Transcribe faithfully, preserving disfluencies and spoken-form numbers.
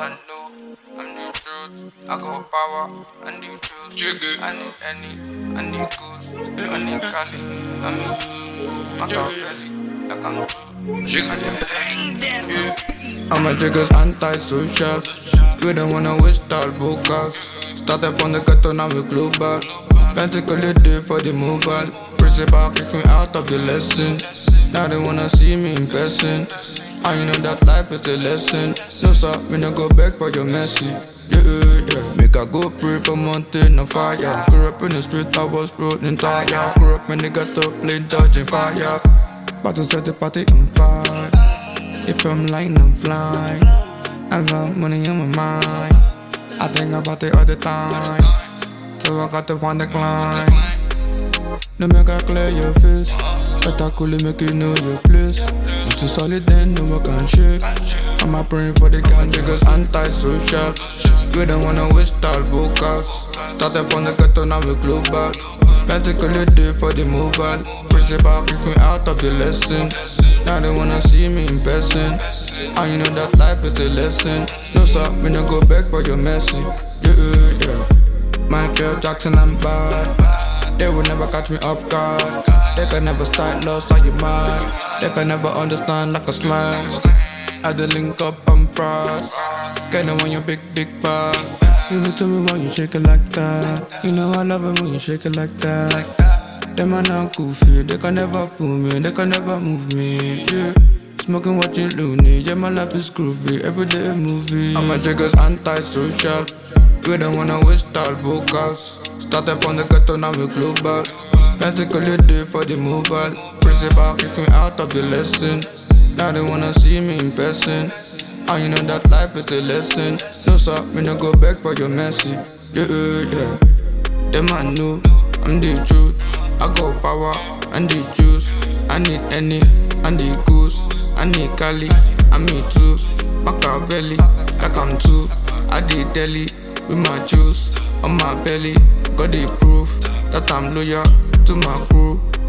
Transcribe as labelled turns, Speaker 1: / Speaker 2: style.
Speaker 1: never knew I'm the truth. I got power and the juice. I need any, I need goose, I need Cali, I mean, I got belly, like I'm true. I'm a jigger's anti-social. We don't wanna waste our vocals. Started from the ghetto, now we global. Pentacly day for the mobile. Principal kick me out of the lesson. Now they wanna see me in person. And you know that life is a lesson. No sir, me no go back for your mercy. Yeah, yeah. Make I go pray for mountain on fire. Grew up in the street, I was rolling tire. Grew up in the ghetto, playing dodging fire. About to set the party on fire. If I'm lying, I'm flying. I got money on my mind. I think about it all the time. So I got to find the climb. No make I clear your face. But I could make you know your place. You too solid then no one can shake. I'm a praying for the gang niggas anti-social. We don't wanna waste our vocals. Started from the ghetto, now we global. Pentacly day for the mobile. Principal kick me out of the lesson. Now they wanna see me in person. And you know that life is a lesson. No sir, me no go back for your mercy. Yeah, yeah. Michael Jackson, I'm bad. They will never catch me off guard. They can never start lost on your mind. They can never understand like a slang. As they link up, I'm frost. Kinda want your big, big bag. You know tell me why you shake it like that. You know I love it when you shake it like that. Them man are goofy, they can never fool me, they can never move me, yeah. Smoking, watching loony, yeah my life is groovy, everyday a movie. I'm a jigger's anti-social. We don't wanna waste our vocals. Started from the ghetto, now we global. Pentacly day for the mobile. Principal kick me out of the lesson. Now they wanna see me in person. And you know that life is a lesson. No sir, me no go back for your mercy. Yeah, yeah. Them man know I'm the truth. I got power and the juice. I need any and the goose. I need Cali, I need too. Machiavelli, like I'm too. I did deli with my juice on my belly. Got the proof that I'm loyal to my crew.